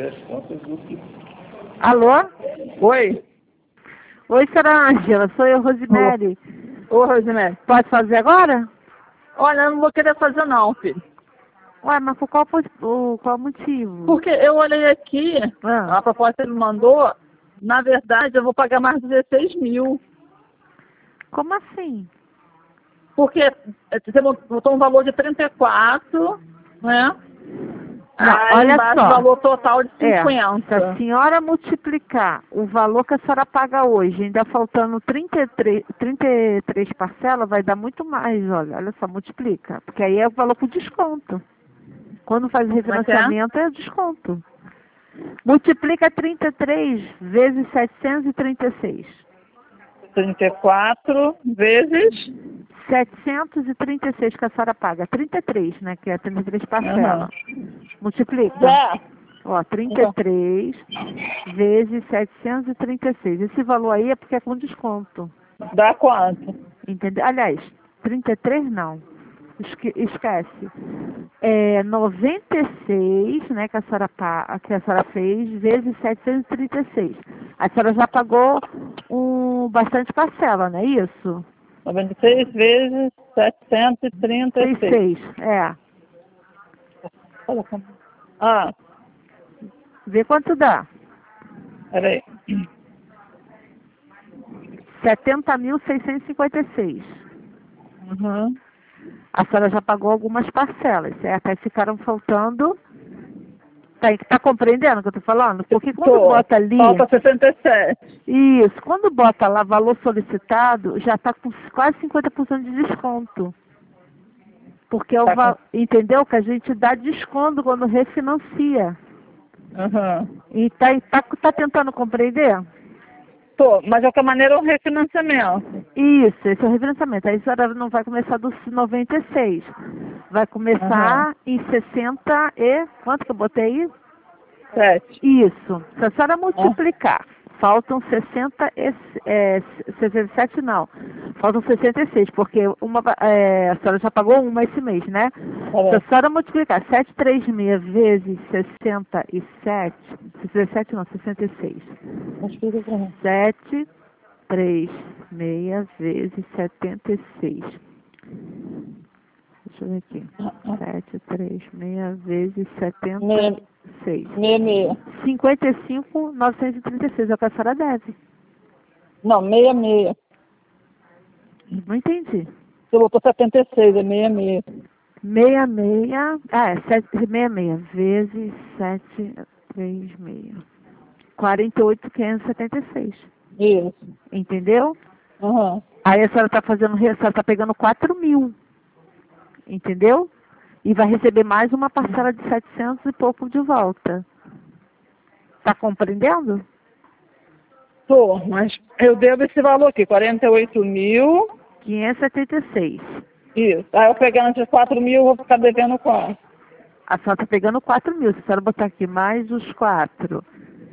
Alô? Oi. Oi, senhora Ângela, sou eu, Rosemary. Ô, Rosemary. Pode fazer agora? Olha, eu não vou querer fazer não, filho. Ué, mas por qual motivo? Porque eu olhei aqui, Ah. a proposta que ele mandou, na verdade eu vou pagar mais 16 mil. Como assim? Porque você botou um valor de 34, né? Não, Aí olha embaixo só. o valor total de Se 50. a senhora multiplicar o valor que a senhora paga hoje, ainda faltando 33 parcelas, vai dar muito mais, olha só, multiplica. Porque aí é o valor com desconto. Quando faz o refinanciamento é desconto. Multiplica 33 vezes 736. 34 vezes... 736 que a senhora paga. 33, né? Que é 33 parcelas. Multiplica. Já. Ó, 33 vezes 736. Esse valor aí é porque é com desconto. Dá quanto? Entendeu? Aliás, 33 não. Esquece. É 96, né, que a senhora fez, vezes 736. A senhora já pagou bastante parcela, não é isso? 96 vezes 736. 36, é. Ah, Vê quanto dá. peraí. 70.656. Uhum. A senhora já pagou algumas parcelas, certo? Aí ficaram faltando... Tá compreendendo o que eu tô falando? Porque quando bota ali... Falta 67. Isso, quando bota lá valor solicitado, já está com quase 50% de desconto. Porque é o entendeu? Que a gente dá desconto quando refinancia. Uhum. E tá tentando compreender? Tô, mas de qualquer maneira é um refinanciamento. Isso, esse é o refinanciamento. Aí a senhora não vai começar dos 96. Vai começar em 60 e... Quanto que eu botei aí? 7. Isso. Se a senhora multiplicar, faltam 67 não. Faltam 66, porque a senhora já pagou uma esse mês, né? Se a senhora multiplicar 736 vezes 67, 67 não, 66. 736 vezes 76. Deixa eu ver aqui. 736 vezes 76. 55.936 é o que a senhora deve. Não, 66. Não entendi. Você botou 76, é 66. 66 vezes 736. 48.576. Isso. Entendeu? Uhum. Aí a senhora está pegando 4 mil. Entendeu? E vai receber mais uma parcela de 700 e pouco de volta. Tá compreendendo? Tô, mas eu devo esse valor aqui, 48.576. Isso. Aí eu pegando esses 4 mil, eu vou ficar devendo quanto? A senhora está pegando 4 mil. Se a senhora botar aqui mais os 4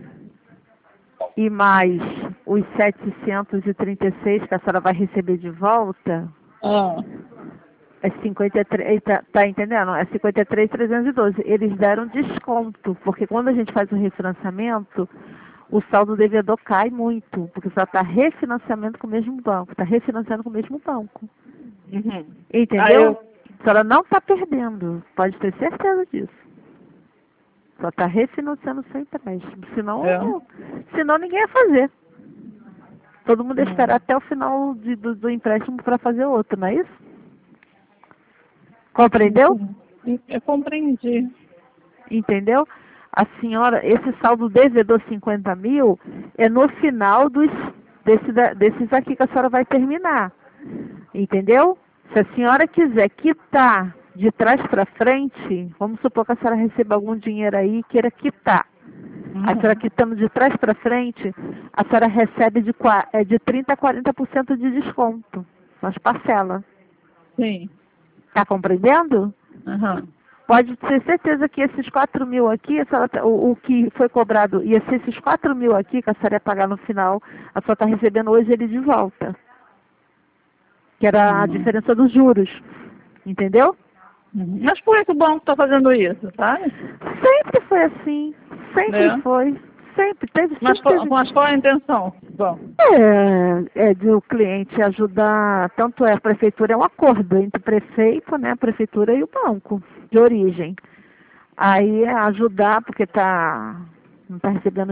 e mais os 736 que a senhora vai receber de volta, é 53, tá entendendo? É 53.312. Eles deram desconto, porque quando a gente faz um refinanciamento, o saldo devedor cai muito, porque você está refinanciamento com o mesmo banco, está refinanciando com o mesmo banco. Uhum. Entendeu? A senhora não está perdendo, pode ter certeza disso. Só está refinanciando sem empréstimo. Senão ninguém ia fazer. Todo mundo ia esperar até o final do empréstimo para fazer outro, não é isso? Compreendeu? Eu compreendi. Entendeu? A senhora, esse saldo devedor 50 mil é no final desses aqui que a senhora vai terminar. Entendeu? Se a senhora quiser quitar de trás para frente, vamos supor que a senhora receba algum dinheiro aí e queira quitar. A senhora quitando de trás para frente, a senhora recebe de 30% a 40% de desconto nas parcelas. Sim. Tá compreendendo? Uhum. Pode ter certeza que esses 4 mil aqui, o que foi cobrado, ia ser esses 4 mil aqui que a senhora ia pagar no final, a senhora está recebendo hoje ele de volta. Que era a diferença dos juros. Entendeu? Mas por que o banco está fazendo isso, sabe? Sempre foi assim. Sempre foi. Sempre teve. Mas qual é a intenção? Bom. É de o cliente ajudar, tanto é a prefeitura, é um acordo entre o prefeito, né, a prefeitura e o banco de origem. Aí é ajudar porque não está recebendo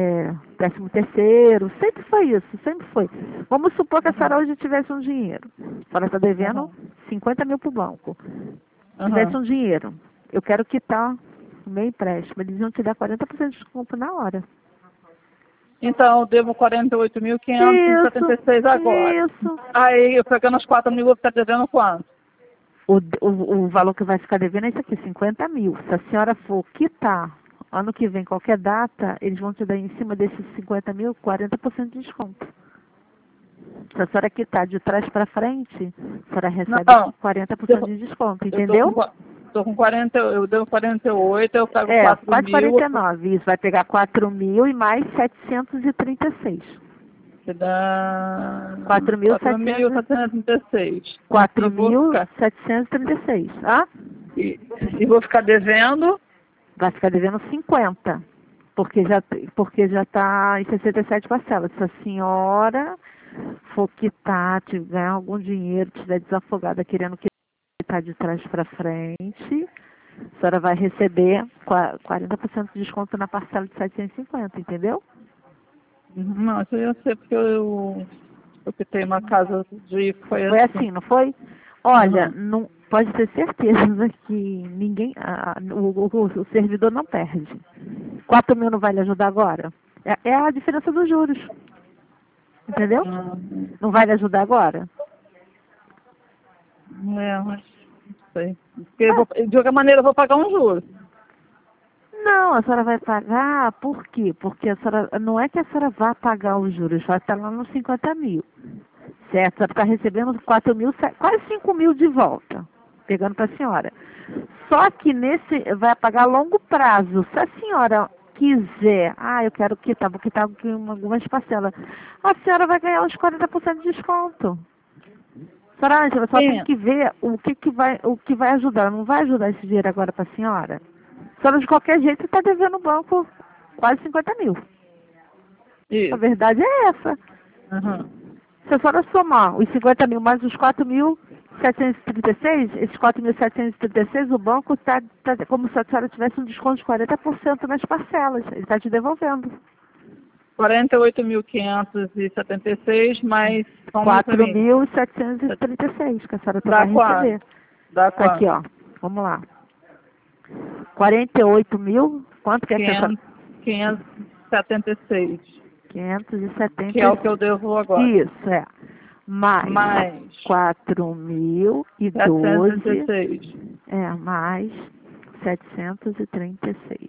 13º, sempre foi isso, sempre foi. Vamos supor que a senhora hoje tivesse um dinheiro. A senhora está devendo 50 mil para o banco. Tivesse um dinheiro, eu quero quitar o meu empréstimo. Eles iam te dar 40% de desconto na hora. Então, eu devo 48.576 agora. Isso. Aí, eu pegando os 4 mil, eu vou ficar devendo quanto? O valor que vai ficar devendo é isso aqui, 50 mil. Se a senhora for quitar ano que vem, qualquer data, eles vão te dar em cima desses 50 mil, 40% de desconto. Se a senhora quitar de trás para frente, a senhora recebe 40% de desconto, entendeu? Eu devo 48, eu pego 4 quase mil. 49. Isso vai pegar 4 mil e mais 736. Que dá 4.736. 4.736. 4.736, tá? E vou ficar devendo? Vai ficar devendo 50, porque já está em 67 parcelas. Se a senhora for quitar, ganhar algum dinheiro, estiver desafogada querendo quitar de trás para frente, a senhora vai receber 40% de desconto na parcela de 750, entendeu? Não, isso eu sei porque eu quitei uma casa de... Foi assim, não foi? Olha, não, pode ter certeza que ninguém, o servidor não perde. 4 mil não vai lhe ajudar agora? É a diferença dos juros. Entendeu? Não vai lhe ajudar agora? Mas não sei. Porque de qualquer maneira eu vou pagar um juros. Não, a senhora vai pagar, por quê? Porque a senhora, não é que a senhora vá pagar os juros, vai estar lá nos 50 mil. Certo? A senhora está recebendo 4 mil, quase 5 mil de volta, pegando para a senhora. Só que vai pagar a longo prazo. Se a senhora quiser, eu quero quitar, vou quitar algumas parcelas, a senhora vai ganhar uns 40% de desconto. Senhora Ângela, só tem que ver o que vai ajudar. Não vai ajudar esse dinheiro agora para a senhora? A senhora, de qualquer jeito, está devendo no banco quase 50 mil. Isso. A verdade é essa. Se a senhora somar os 50 mil mais os 4.736, esses 4.736, o banco está como se a senhora tivesse um desconto de 40% nas parcelas. Ele está te devolvendo. 48.576 mais 4.736 que a senhora vai receber. Dá quanto? Aqui, ó. Vamos lá. 48 mil, quanto que é que a senhora... 576. 576. Que é o que eu devo agora. Isso, é. Mais 4.012. Mais 736.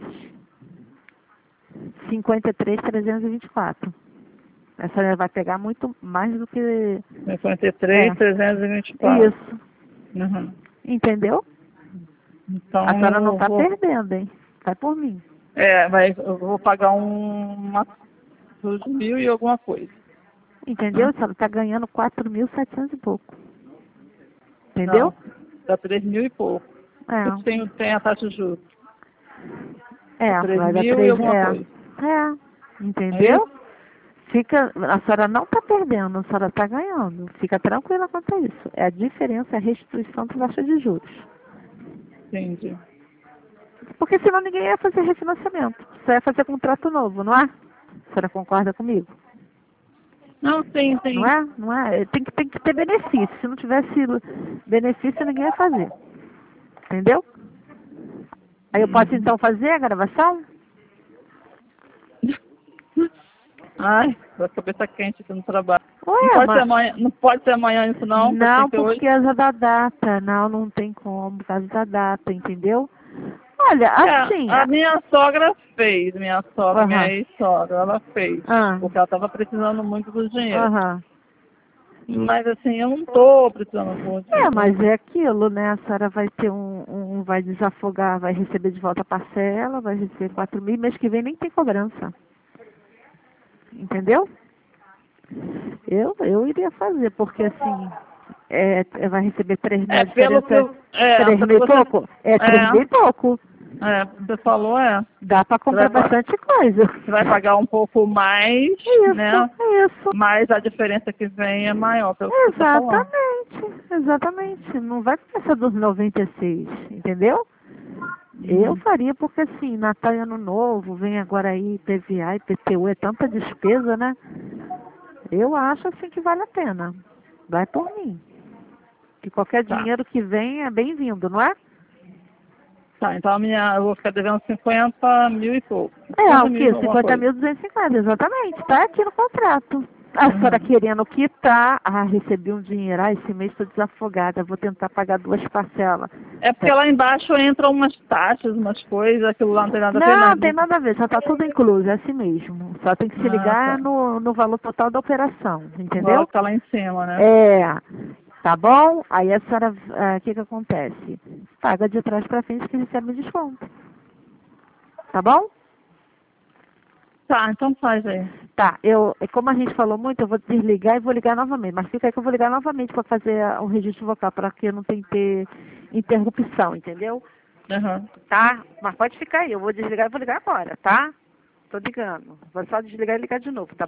53.324. Essa vai pegar muito mais do que... 53.324. Isso. Entendeu? Então, a senhora não está perdendo, hein? Vai por mim. Mas eu vou pagar uma 2.000 e alguma coisa. Entendeu? A senhora está ganhando 4.700 e pouco. Entendeu? Não, dá 3.000 e pouco. Tem a taxa de juros. Vai dar 3.000 e alguma coisa. Entendeu? A senhora não está perdendo, a senhora está ganhando. Fica tranquila quanto a isso. É a diferença, a restituição da taxa de juros. Entendi. Porque senão ninguém ia fazer refinanciamento. Só ia fazer contrato novo, não é? A senhora concorda comigo? Não, sim. Não é? Tem que ter benefício. Se não tivesse benefício, ninguém ia fazer. Entendeu? Aí eu posso então fazer a gravação? Ai, a cabeça quente aqui no trabalho. Ué, não pode ser amanhã isso não? Não, porque é da data. Não tem como, por causa da data, entendeu? Olha, assim... A minha sogra fez, minha ex-sogra, ela fez. Porque ela estava precisando muito do dinheiro. Mas assim, eu não estou precisando muito. Mas é aquilo, né? A senhora vai ter vai desafogar, vai receber de volta a parcela, vai receber 4 mil, mês que vem nem tem cobrança. Entendeu? Eu iria fazer, porque assim, vai receber 3 mil. É, pelo que... 3 mil e pouco? 3 mil e pouco. Você falou, Dá para comprar bastante coisa. Você vai pagar um pouco mais, isso, né? Isso. Mas a diferença que vem é maior, pelo que Exatamente. Não vai começar dos 96, entendeu? Eu faria porque assim, Natal e Ano Novo, vem agora aí PVA, IPTU, é tanta despesa, né? Eu acho assim que vale a pena. Vai por mim. Que qualquer dinheiro que vem é bem-vindo, não é? Tá, então eu vou ficar devendo 50 mil e pouco. O quê? 50.250, exatamente. Tá aqui no contrato. A senhora querendo quitar, recebi um dinheiro, esse mês estou desafogada, vou tentar pagar 2 parcelas. É porque lá embaixo entram umas taxas, umas coisas, aquilo lá não tem nada a ver. Não tem nada a ver, só tá tudo incluso, é assim mesmo. Só tem que se ligar no valor total da operação, entendeu? Tá lá em cima, né? Tá bom? Aí a senhora, o que acontece? Paga de trás para frente que recebe desconto. Tá bom? Tá, então faz aí. Tá, como a gente falou muito, eu vou desligar e vou ligar novamente. Mas fica aí que eu vou ligar novamente para fazer o registro vocal, para que não tenha ter interrupção, entendeu? Tá? Mas pode ficar aí, eu vou desligar e vou ligar agora, tá? Tô ligando. Vou só desligar e ligar de novo, tá?